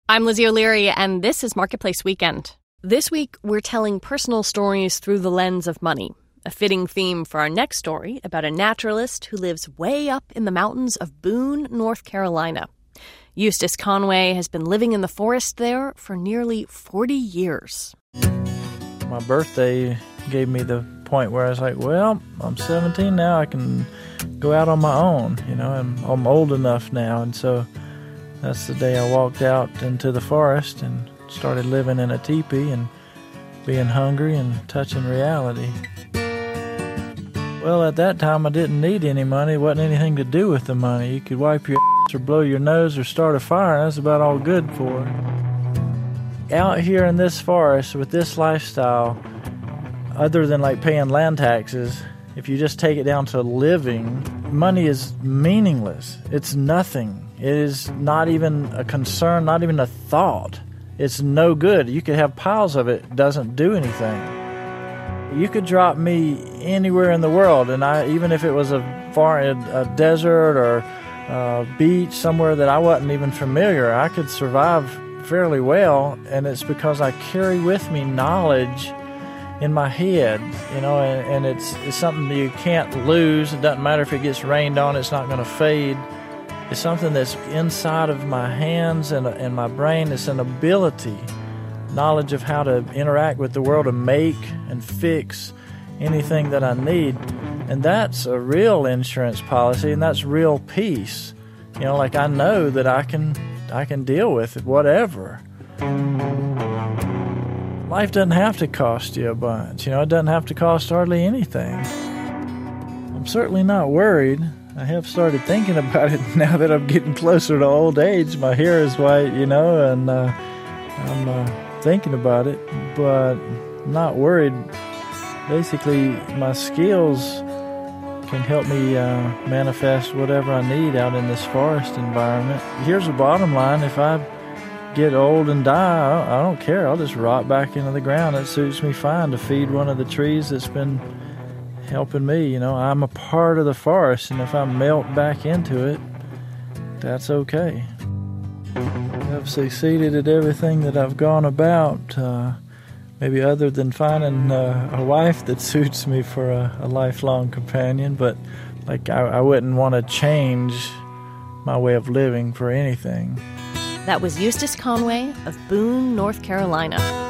I'm Lizzie O'Leary, and this is Marketplace Weekend. This week, we're telling personal stories through the lens of money, a fitting theme for our next story about a naturalist who lives way up in the mountains of Boone, North Carolina. Eustace Conway has been living in the forest there for nearly 40 years. My birthday gave me the point where I was like, well, I'm 17 now, I can go out on my own, and I'm old enough now. And so that's the day I walked out into the forest and started living in a teepee and being hungry and touching reality. Well, at that time, I didn't need any money. It wasn't anything to do with the money. You could wipe your ass or blow your nose or start a fire, and that's about all good for. Out here in this forest with this lifestyle, other than like paying land taxes, if you just take it down to living, money is meaningless. It's nothing. It is not even a concern, not even a thought. It's no good. You could have piles of it. It doesn't do anything. You could drop me anywhere in the world, and even if it was a desert or a beach somewhere that I wasn't even familiar, I could survive fairly well, and it's because I carry with me knowledge in my head, and it's something that you can't lose. It doesn't matter if it gets rained on, it's not going to fade. It's something that's inside of my hands and my brain. It's an ability, knowledge of how to interact with the world and make and fix anything that I need. And that's a real insurance policy, and that's real peace. Like I know that I can deal with it, whatever. Life doesn't have to cost you a bunch. It doesn't have to cost hardly anything. I'm certainly not worried. I have started thinking about it now that I'm getting closer to old age. My hair is white, and I'm thinking about it, but not worried. Basically, my skills can help me manifest whatever I need out in this forest environment. Here's the bottom line. If I get old and die, I don't care. I'll just rot back into the ground. It suits me fine to feed one of the trees that's been helping me. I'm a part of the forest, and if I melt back into it, that's okay. I've succeeded at everything that I've gone about, maybe other than finding a wife that suits me for a lifelong companion, but I wouldn't want to change my way of living for anything. That was Eustace Conway of Boone, North Carolina.